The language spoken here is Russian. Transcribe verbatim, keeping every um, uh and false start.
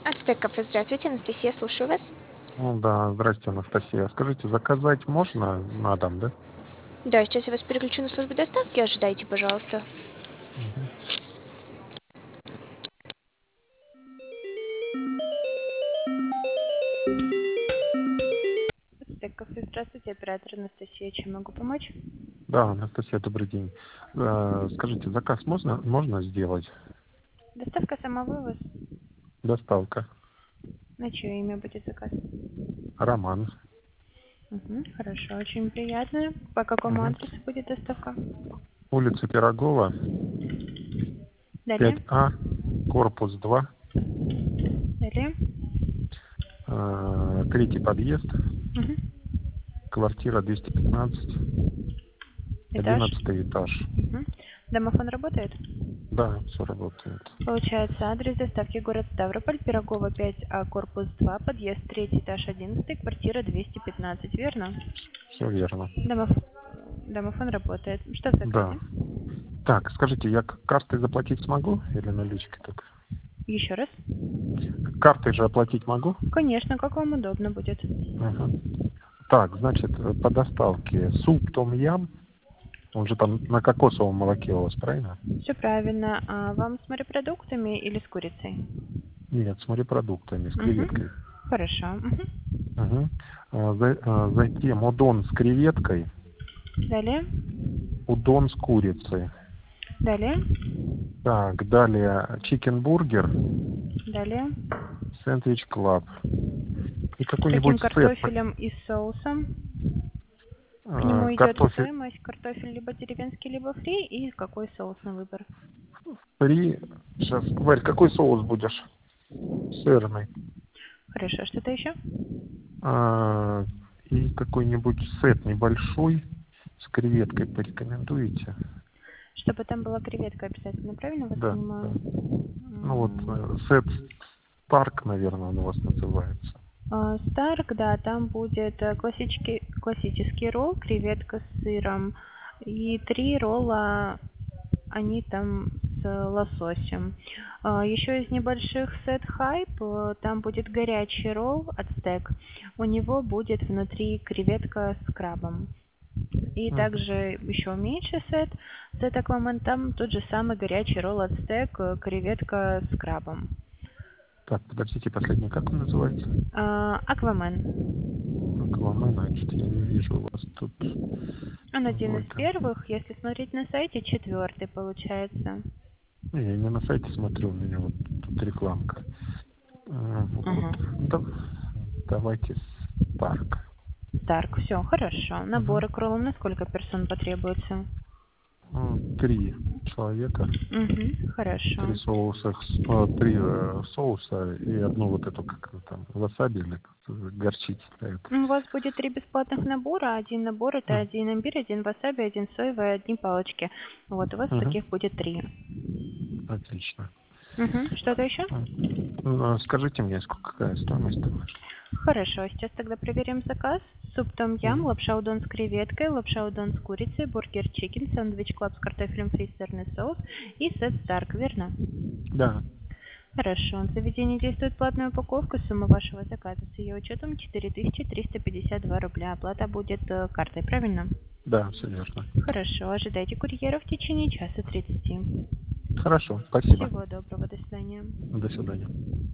Ацтек кафе, здравствуйте, Анастасия, слушаю вас. Ну да, здрасте, Анастасия. Скажите, заказать можно на дом, да? Да, сейчас я вас переключу на службу доставки, ожидайте, пожалуйста. Мгм. Ацтек кафе, здравствуйте, оператор Анастасия, чем могу помочь? Да, Анастасия, добрый день. Э, Скажите, заказ можно, можно сделать? Доставка самовывоз. Доставка. На чье имя будет заказ? Роман. Угу, хорошо, очень приятно. По какому Мгм. адресу будет доставка? Улица Пирогова, Далее, пять А, корпус два, далее. э, третий подъезд, Угу. квартира двести пятнадцать, Этаж. одиннадцатый этаж. Угу. Домофон работает? Да, все работает. Получается, адрес доставки город Ставрополь, Пирогова пять А, корпус два, подъезд третий, этаж одиннадцатый, квартира двести пятнадцать, верно? Все верно. Домоф... Домофон работает. Что в заказе? Да. Так, скажите, я к- картой заплатить смогу или наличкой только? Еще раз? Картой же оплатить могу? Конечно, как вам удобно будет. Ага. Так, значит, э, по доставке суп том ям, он же там на кокосовом молоке у вас, правильно? Все правильно. А вам с морепродуктами или с курицей? Нет, с морепродуктами, с Угу. креветкой. Хорошо. Угу. Угу. Затем удон с креветкой, Далее. удон с курицей. Далее. Так, далее чикенбургер, Далее. сэндвич клаб. И С каким какой-нибудь сет. картофелем и соусом? К э, нему идет Картофель стоимость картофель либо деревенский, либо фри. И какой соус на выбор? фри. Сейчас, Варь, какой соус будешь? Сырный. Хорошо. Что-то еще? А, И какой-нибудь сет небольшой с креветкой порекомендуете? Чтобы там была креветка обязательно, правильно вас Да, понимаю? да. Ну вот М, э, сет Старк, наверное, он у вас называется. а, Старк, да, там будет э, классический, классический ролл, креветка с сыром. И три ролла, они там с лососем. А, Еще из небольших сет хайп, э, там будет горячий ролл от стек. У него будет внутри креветка с крабом. И Мгм. также еще меньше сет, сет Аквамен, там тот же самый горячий ролл от стек, э, креветка с крабом. Так, подождите, последний, как он называется? А, Аквамен. Аквамен, значит, я не вижу у вас тут. Он один из Вот. первых, если смотреть на сайте, четвертый получается. Не, я не на сайте смотрю, у меня вот тут рекламка. Э, Вот. Ага. Да, давайте Старк. Так, все, хорошо. Угу. Наборы к роллам на сколько персон потребуется? Три человека. Угу, Три хорошо. соуса, с- э, три э, соуса и одну вот эту, как она там, васаби или как это, горчить. Да, это. У вас будет три бесплатных набора. Один набор это М, один имбирь, один васаби, один соевый, одни палочки. Вот, у вас мгм. таких будет три. Отлично. Угу. Что-то еще? М. Ну, а скажите мне, сколько какая стоимость ваша? Хорошо, сейчас тогда проверим заказ. Суп том ям, Мгм. лапша удон с креветкой, лапша удон с курицей, бургер чикен, сэндвич клаб с картофелем фри, сырный соус и сет старк, верно? Да, Хорошо. В заведении действует платная упаковка. Сумма вашего заказа с ее учетом четыре тысячи триста пятьдесят два рубля. Оплата будет э, картой, правильно? да, все верно. Хорошо. Ожидайте курьера в течение часа тридцати. Хорошо, спасибо. Всего доброго. До свидания. До свидания.